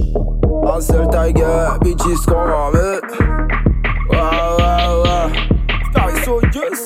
Hustle Tiger, bitches come on me. Wow. Paris Soldiers.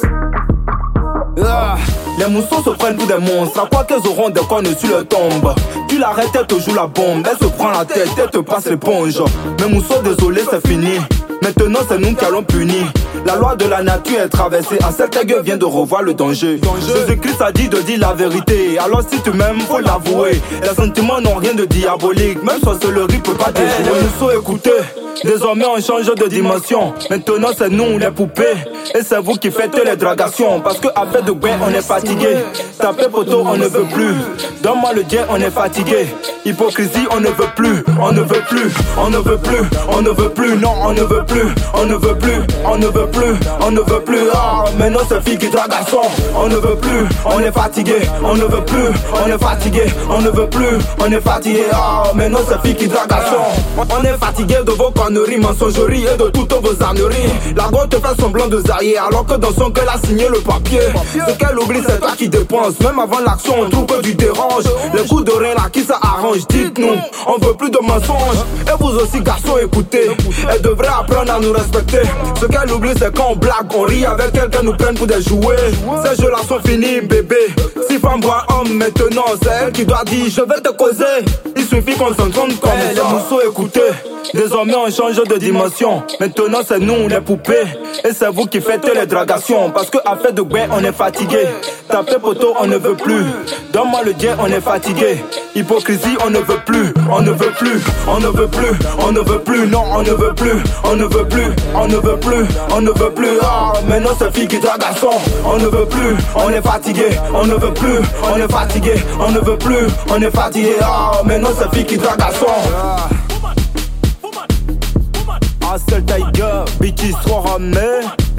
Les moussons se prennent pour des monstres. À quoi qu'elles auront des cornes sur leur tombe? Tu l'arrêtes, elle te joue la bombe. Elle se prend la tête, elle te passe l'éponge. Mais mousson, désolé, c'est fini. Maintenant c'est nous qui allons punir. La loi de la nature est traversée. En cette gueule vient de revoir le danger. Jésus-Christ a dit de dire la vérité. Alors si tu m'aimes, faut l'avouer. Les sentiments n'ont rien de diabolique. Même sorcellerie peut pas déjouer. Les mousson, écoutez. Désormais on change de dimension. Maintenant c'est nous les poupées. Et c'est vous qui faites les dragations. Parce que après de guerre on est fatigué. Taper poteau on ne veut plus. Donne-moi le dieu on est fatigué. Hypocrisie on ne veut plus. On ne veut plus. On ne veut plus. On ne veut plus. Non on ne veut plus. On ne veut plus. On ne veut plus. On ne veut plus. Ah maintenant c'est fille qui drague garçon. On ne veut plus. On est fatigué. On ne veut plus. On est fatigué. On ne veut plus. On est fatigué. Ah maintenant c'est fille qui drague garçon. On est fatigué de vos conneries, mensogeries et de toutes vos âneries. La gosse te fait semblant de zailler alors que dans son cœur a signé le papier. Ce qu'elle oublie c'est toi qui dépenses. Même avant l'action on trouve que tu déranges. Les coups de rein là qui ça arrange. Dites-nous, on veut plus de mensonges. Et vous aussi garçons écoutez. Elle devrait apprendre à nous respecter. Ce qu'elle oublie c'est quand on blague, on rit avec elle qu'elle nous prenne pour des jouets. Ces jeux là sont finis bébé. Si femme voit homme maintenant c'est elle qui doit dire je vais te causer. Il suffit qu'on s'entende comme ça. Les mousseaux écoutez. Désormais on change de dimension. Maintenant c'est nous les poupées. Et c'est vous qui faites les dragations. Parce que à fait de guerre on est fatigué. Taper poteau on ne veut plus. Donne-moi le dieu on est fatigué. Hypocrisie on ne veut plus. On ne veut plus. On ne veut plus. On ne veut plus. Non on ne veut plus. On ne veut plus. On ne veut plus. On ne veut plus. Ah maintenant c'est fille qui drague garçon. On ne veut plus. On est fatigué. On ne veut plus. On est fatigué. On ne veut plus. On est fatigué. Ah maintenant c'est fille qui drague garçon. Hustle Tiger, bitches trop ramés.